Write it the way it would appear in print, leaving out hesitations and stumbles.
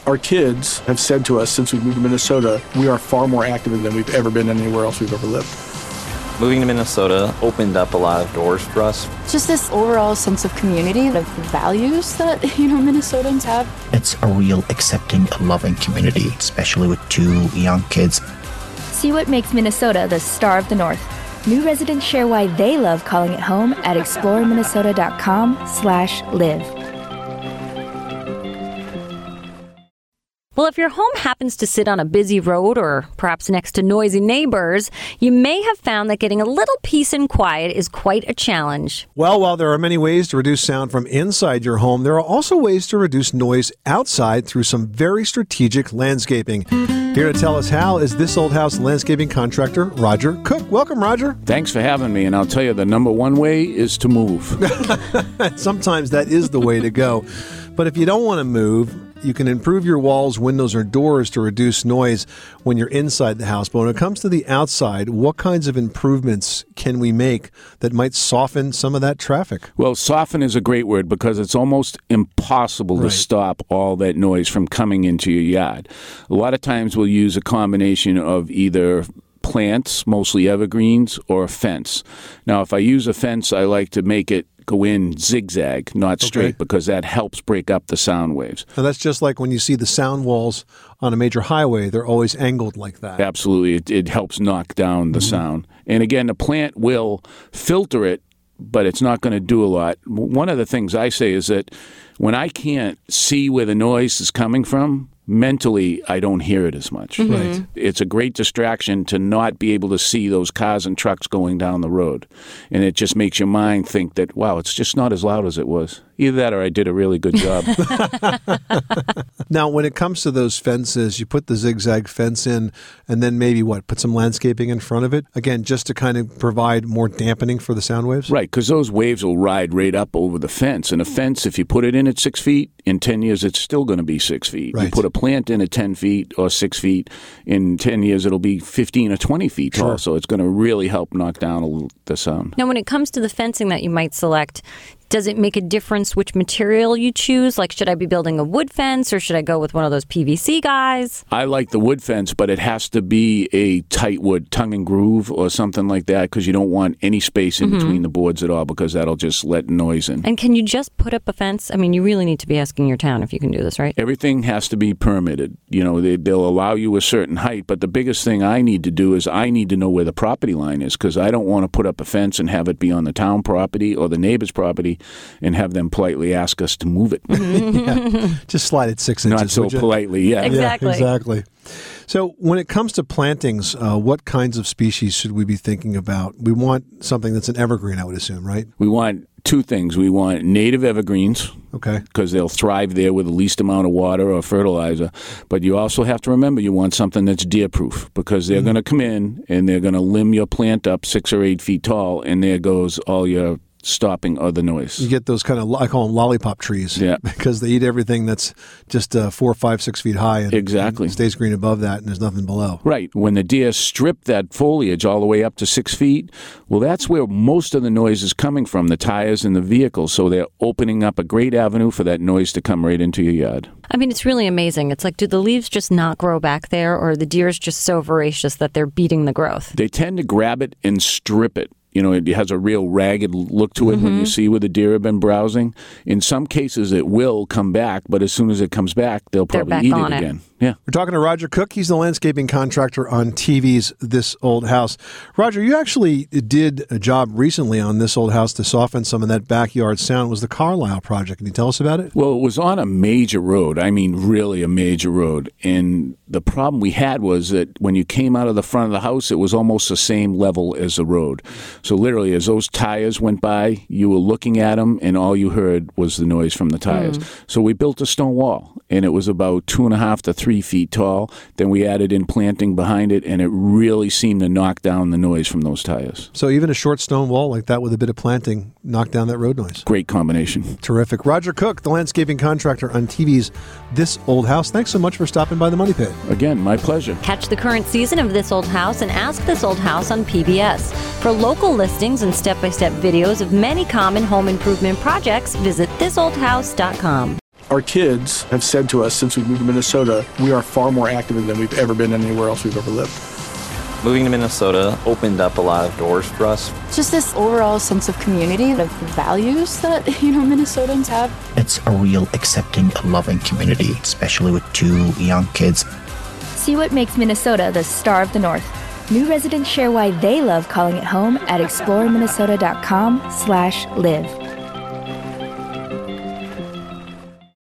Our kids have said to us since we moved to Minnesota, we are far more active than we've ever been anywhere else we've ever lived. Moving to Minnesota opened up a lot of doors for us. Just this overall sense of community, of values that, Minnesotans have. It's a real accepting, loving community, especially with 2 young kids. See what makes Minnesota the star of the North. New residents share why they love calling it home at exploreminnesota.com/live. Well, if your home happens to sit on a busy road or perhaps next to noisy neighbors, you may have found that getting a little peace and quiet is quite a challenge. Well, while there are many ways to reduce sound from inside your home, there are also ways to reduce noise outside through some very strategic landscaping. Here to tell us how is This Old House landscaping contractor Roger Cook. Welcome, Roger. Thanks for having me, and I'll tell you the number one way is to move. Sometimes that is the way to go. But if you don't want to move, you can improve your walls, windows, or doors to reduce noise when you're inside the house. But when it comes to the outside, what kinds of improvements can we make that might soften some of that traffic? Well, soften is a great word because it's almost impossible to stop all that noise from coming into your yard. A lot of times we'll use a combination of either plants, mostly evergreens, or a fence. Now, if I use a fence, I like to make it go in zigzag, not straight, because that helps break up the sound waves. Now, that's just like when you see the sound walls on a major highway, they're always angled like that. Absolutely. It helps knock down the sound. And again, the plant will filter it, but it's not going to do a lot. One of the things I say is that when I can't see where the noise is coming from, mentally, I don't hear it as much. Right. It's a great distraction to not be able to see those cars and trucks going down the road. And it just makes your mind think that, wow, it's just not as loud as it was. Either that or I did a really good job. Now, when it comes to those fences, you put the zigzag fence in and then maybe put some landscaping in front of it? Again, just to kind of provide more dampening for the sound waves? Right, because those waves will ride right up over the fence. And a fence, if you put it in at 6 feet, in 10 years, it's still going to be 6 feet. Right. You put a plant in at 10 feet or 6 feet, in 10 years, it'll be 15 or 20 feet tall. So it's going to really help knock down the sound. Now, when it comes to the fencing that you might select, does it make a difference which material you choose? Like, should I be building a wood fence or should I go with one of those PVC guys? I like the wood fence, but it has to be a tight wood, tongue and groove or something like that, because you don't want any space in between the boards at all, because that'll just let noise in. And can you just put up a fence? I mean, you really need to be asking your town if you can do this, right? Everything has to be permitted. They'll allow you a certain height, but the biggest thing I need to do is I need to know where the property line is, because I don't want to put up a fence and have it be on the town property or the neighbor's property and have them politely ask us to move it. Just slide it 6 inches. Not so politely, yeah. Exactly. Yeah, exactly. So when it comes to plantings, what kinds of species should we be thinking about? We want something that's an evergreen, I would assume, right? We want 2 things. We want native evergreens, because they'll thrive there with the least amount of water or fertilizer. But you also have to remember you want something that's deer-proof, because they're going to come in and they're going to limb your plant up 6 or 8 feet tall, and there goes all your stopping other noise. You get those kind of, I call them lollipop trees, because they eat everything that's just 4, 5, 6 feet high, and exactly stays green above that, and there's nothing below. Right. When the deer strip that foliage all the way up to 6 feet, well, that's where most of the noise is coming from, the tires and the vehicles. So they're opening up a great avenue for that noise to come right into your yard. I mean, it's really amazing. It's like, do the leaves just not grow back there, or are the deer's just so voracious that they're beating the growth? They tend to grab it and strip it. It has a real ragged look to it when you see where the deer have been browsing. In some cases, it will come back, but as soon as it comes back, they'll probably eat it again. Yeah. We're talking to Roger Cook. He's the landscaping contractor on TV's This Old House. Roger, you actually did a job recently on This Old House to soften some of that backyard sound. It was the Carlisle project. Can you tell us about it? Well, it was on a major road. I mean, really a major road. And the problem we had was that when you came out of the front of the house, it was almost the same level as the road. So literally, as those tires went by, you were looking at them, and all you heard was the noise from the tires. So we built a stone wall, and it was about 2.5 to 3 feet tall. Then we added in planting behind it, and it really seemed to knock down the noise from those tires. So even a short stone wall like that with a bit of planting knocked down that road noise. Great combination. Terrific. Roger Cook, the landscaping contractor on TV's This Old House. Thanks so much for stopping by the Money Pit. Again, my pleasure. Catch the current season of This Old House and Ask This Old House on PBS. For local listings and step-by-step videos of many common home improvement projects, visit thisoldhouse.com. Our kids have said to us since we moved to Minnesota, we are far more active than we've ever been anywhere else we've ever lived. Moving to Minnesota opened up a lot of doors for us. Just this overall sense of community, of values that, Minnesotans have. It's a real accepting, loving community, especially with 2 young kids. See what makes Minnesota the star of the North. New residents share why they love calling it home at exploreminnesota.com/live.